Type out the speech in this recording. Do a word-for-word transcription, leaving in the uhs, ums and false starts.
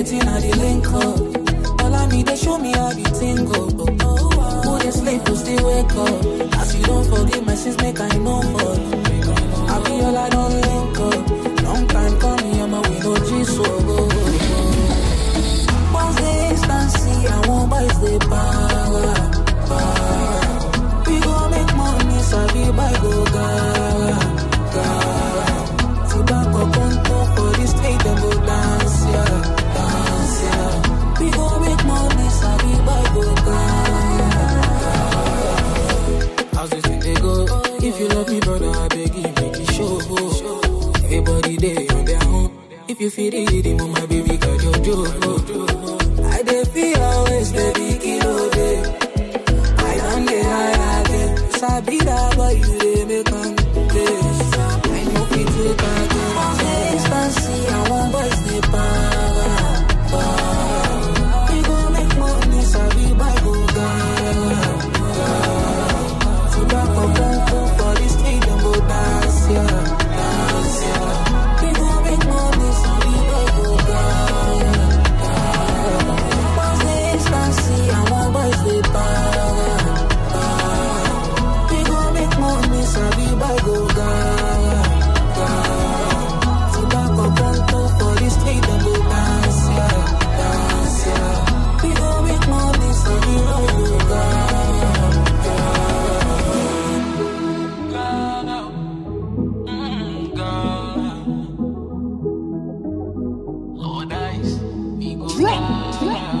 waiting at the link up. All I need, they show me how the thing go. Who they sleep, who still wake up. As you don't forgive my sins, make I know for. I be all I don't link up. Long time coming, I'm a window G so go. Once the instancy, I won't buy the power. Power. We go make money, so we buy go gara. Gara. See back up on top for the street, then go dance, yeah. Dance, yeah. We go make money, so we buy go gara. How's this thing they go? If you love me, brother, I beg you, make it show. Everybody there on their own. If you feel it, the my baby got your joke. I dey feel always, baby, kilo day. I don't get high again. Sabi that boy, you dey make on this. I know fit to back in. On the instancy, I want boys they power. Power. We gon' make money, sabi buy go gara. Gara. So back up, don't go for the street and go dance, yeah. Dance, yeah. We gon' make money, sabi buy go gara. Gara. On the instancy, I want boys they power. Power. We gon' make money, sabi buy go gara. Gara. So back up, don't go for the street and go dance, yeah. Dance, yeah. We gon' make money, sabi buy go gara. Lord, nice. We go.